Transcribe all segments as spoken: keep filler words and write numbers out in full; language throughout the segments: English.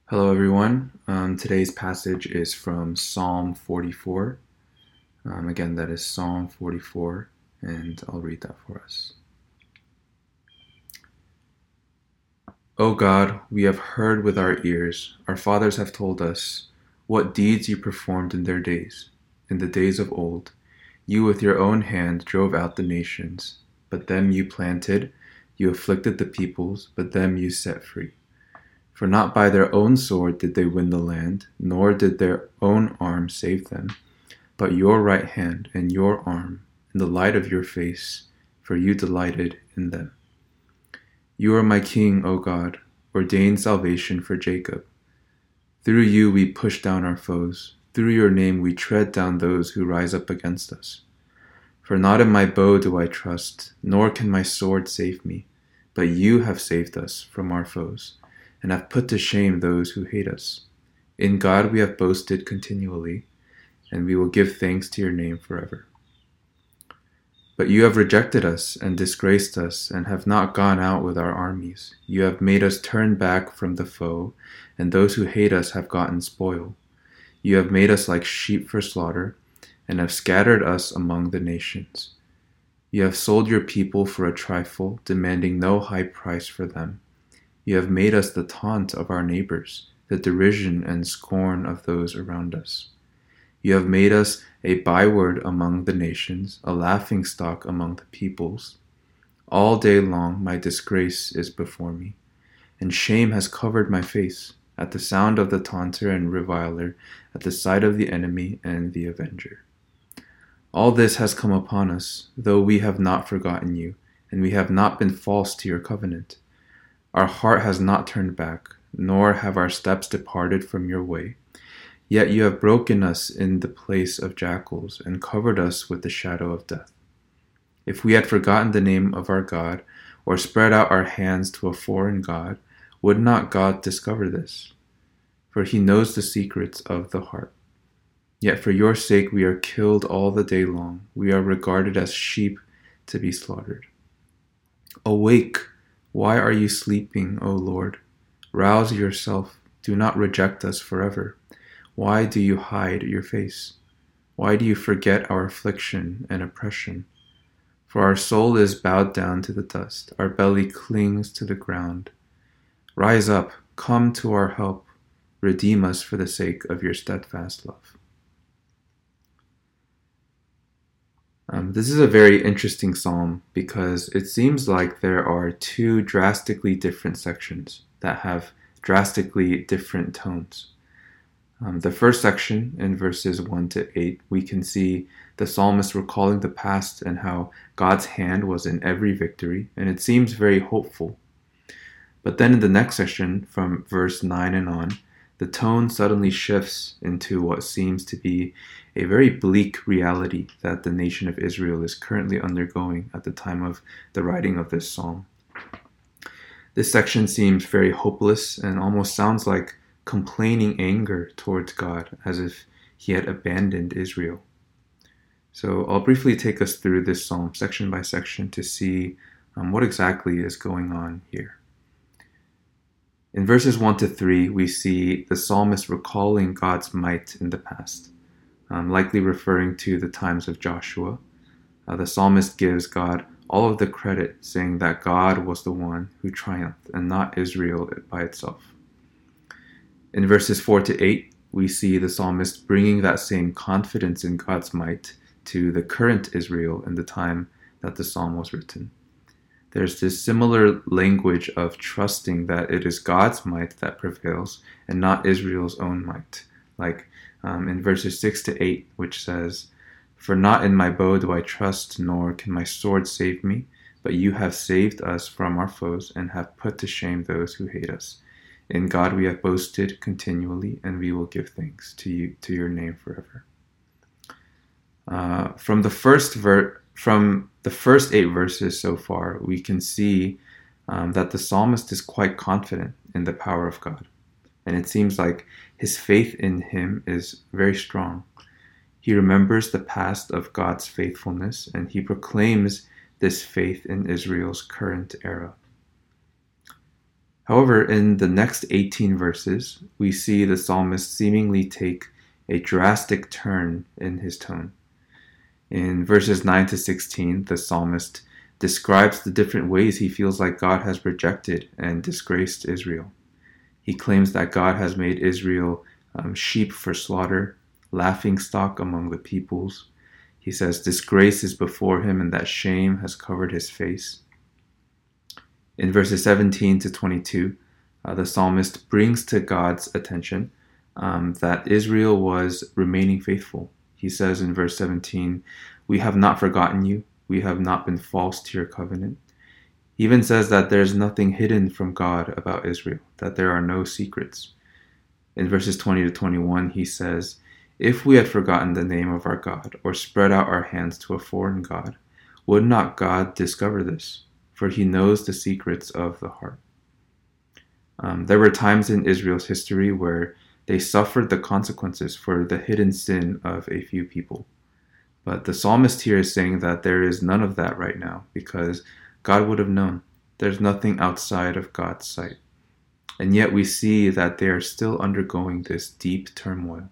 Hello, everyone. Um, today's passage is from Psalm forty-four. Um, again, that is Psalm forty-four, and I'll read that for us. O God, we have heard with our ears, our fathers have told us, what deeds you performed in their days. In the days of old, you with your own hand drove out the nations, but them you planted, you afflicted the peoples, but them you set free. For not by their own sword did they win the land, nor did their own arm save them, but your right hand and your arm, and the light of your face, for you delighted in them. You are my King, O God, ordain salvation for Jacob. Through you we push down our foes, through your name we tread down those who rise up against us. For not in my bow do I trust, nor can my sword save me, but you have saved us from our foes, and have put to shame those who hate us. In God we have boasted continually, and we will give thanks to your name forever. But you have rejected us and disgraced us, and have not gone out with our armies. You have made us turn back from the foe, and those who hate us have gotten spoil. You have made us like sheep for slaughter, and have scattered us among the nations. You have sold your people for a trifle, demanding no high price for them. You have made us the taunt of our neighbors, the derision and scorn of those around us. You have made us a byword among the nations, a laughingstock among the peoples. All day long my disgrace is before me, and shame has covered my face, at the sound of the taunter and reviler, at the sight of the enemy and the avenger. All this has come upon us, though we have not forgotten you, and we have not been false to your covenant. Our heart has not turned back, nor have our steps departed from your way. Yet you have broken us in the place of jackals, and covered us with the shadow of death. If we had forgotten the name of our God, or spread out our hands to a foreign God, would not God discover this? For he knows the secrets of the heart. Yet for your sake we are killed all the day long. We are regarded as sheep to be slaughtered. Awake! Why are you sleeping, O Lord? Rouse yourself. Do not reject us forever. Why do you hide your face? Why do you forget our affliction and oppression? For our soul is bowed down to the dust. Our belly clings to the ground. Rise up. Come to our help. Redeem us for the sake of your steadfast love. Um, this is a very interesting psalm because it seems like there are two drastically different sections that have drastically different tones. Um, the first section, in verses one to eight, we can see the psalmist recalling the past and how God's hand was in every victory, and it seems very hopeful. But then in the next section, from verse nine and on, the tone suddenly shifts into what seems to be a very bleak reality that the nation of Israel is currently undergoing at the time of the writing of this psalm. This section seems very hopeless and almost sounds like complaining anger towards God, as if he had abandoned Israel. So I'll briefly take us through this psalm section by section to see um, what exactly is going on here. In verses one to three, we see the psalmist recalling God's might in the past, um, likely referring to the times of Joshua. Uh, the psalmist gives God all of the credit, saying that God was the one who triumphed and not Israel by itself. In verses four to eight, we see the psalmist bringing that same confidence in God's might to the current Israel in the time that the psalm was written. There's this similar language of trusting that it is God's might that prevails and not Israel's own might. Like um, in verses six to eight, which says, For not in my bow do I trust, nor can my sword save me, but you have saved us from our foes and have put to shame those who hate us. In God we have boasted continually, and we will give thanks to you, to your name forever. Uh, from the first ver- from the first eight verses so far, we can see um, that the psalmist is quite confident in the power of God, and it seems like his faith in him is very strong. He remembers the past of God's faithfulness, and he proclaims this faith in Israel's current era. However, in the next eighteen verses, we see the psalmist seemingly take a drastic turn in his tone. In verses nine to sixteen, the psalmist describes the different ways he feels like God has rejected and disgraced Israel. He claims that God has made Israel um, sheep for slaughter, laughingstock among the peoples. He says disgrace is before him and that shame has covered his face. In verses seventeen to twenty-two, uh, the psalmist brings to God's attention um, that Israel was remaining faithful. He says in verse seventeen, "We have not forgotten you. We have not been false to your covenant." He even says that there's nothing hidden from God about Israel, that there are no secrets. In verses twenty to twenty-one, he says, "If we had forgotten the name of our God or spread out our hands to a foreign God, would not God discover this? For he knows the secrets of the heart." Um, there were times in Israel's history where they suffered the consequences for the hidden sin of a few people. But the psalmist here is saying that there is none of that right now because God would have known. There's nothing outside of God's sight. And yet we see that they are still undergoing this deep turmoil.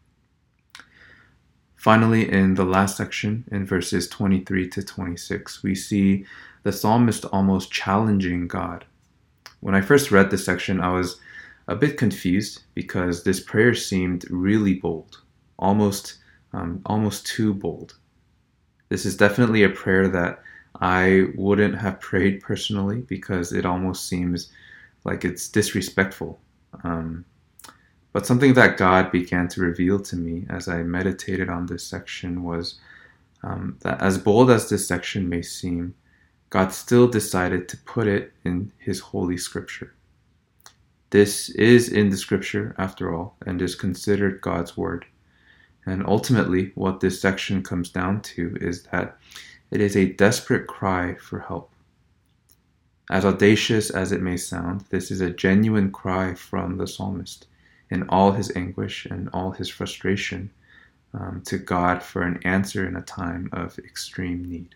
Finally, in the last section, in verses twenty-three to twenty-six, we see the psalmist almost challenging God. When I first read this section, I was a bit confused because this prayer seemed really bold, almost, um, almost too bold. This is definitely a prayer that I wouldn't have prayed personally because it almost seems like it's disrespectful. Um, But something that God began to reveal to me as I meditated on this section was um, that as bold as this section may seem, God still decided to put it in His holy scripture. This is in the scripture, after all, and is considered God's word. And ultimately, what this section comes down to is that it is a desperate cry for help. As audacious as it may sound, this is a genuine cry from the psalmist in all his anguish and all his frustration um, to God for an answer in a time of extreme need.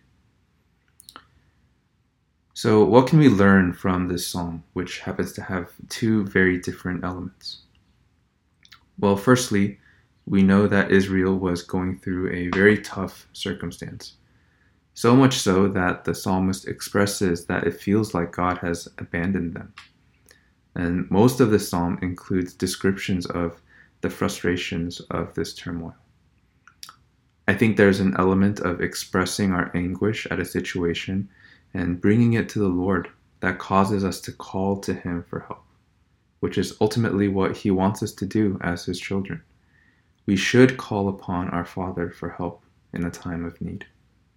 So what can we learn from this psalm, which happens to have two very different elements? Well, firstly, we know that Israel was going through a very tough circumstance. So much so that the psalmist expresses that it feels like God has abandoned them. And most of the psalm includes descriptions of the frustrations of this turmoil. I think there's an element of expressing our anguish at a situation and bringing it to the Lord that causes us to call to Him for help, which is ultimately what He wants us to do as His children. We should call upon our Father for help in a time of need.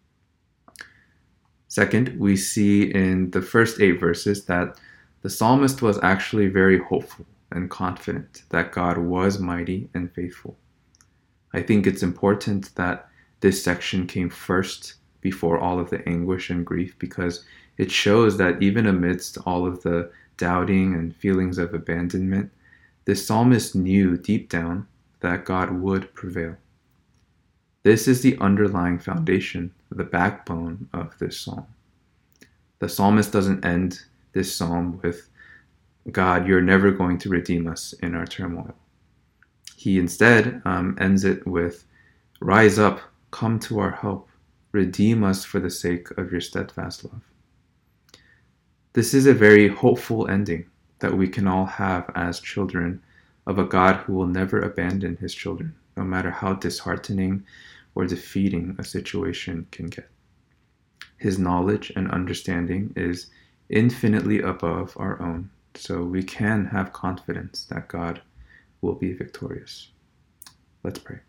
Second, we see in the first eight verses that the psalmist was actually very hopeful and confident that God was mighty and faithful. I think it's important that this section came first before all of the anguish and grief because it shows that even amidst all of the doubting and feelings of abandonment, the psalmist knew deep down that God would prevail. This is the underlying foundation, the backbone of this psalm. The psalmist doesn't end this psalm with, "God, you're never going to redeem us in our turmoil." He instead um, ends it with, "Rise up, come to our help, redeem us for the sake of your steadfast love." This is a very hopeful ending that we can all have as children of a God who will never abandon His children, no matter how disheartening or defeating a situation can get. His knowledge and understanding is infinitely above our own, so we can have confidence that God will be victorious. Let's pray.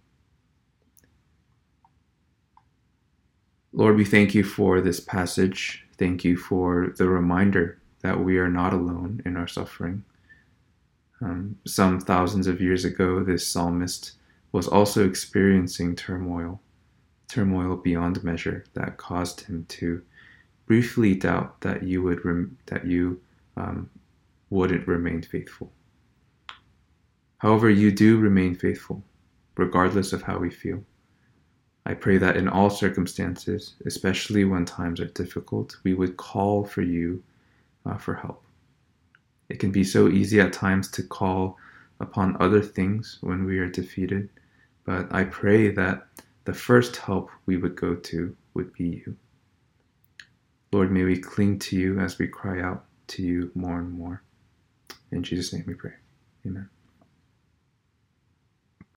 Lord, we thank you for this passage. Thank you for the reminder that we are not alone in our suffering. Um, some thousands of years ago, this psalmist was also experiencing turmoil, turmoil beyond measure that caused him to briefly doubt that you would rem- that you um, wouldn't remain faithful. However, you do remain faithful, regardless of how we feel. I pray that in all circumstances, especially when times are difficult, we would call for you uh, for help. It can be so easy at times to call upon other things when we are defeated, but I pray that the first help we would go to would be you. Lord, may we cling to you as we cry out to you more and more. In Jesus' name we pray. Amen.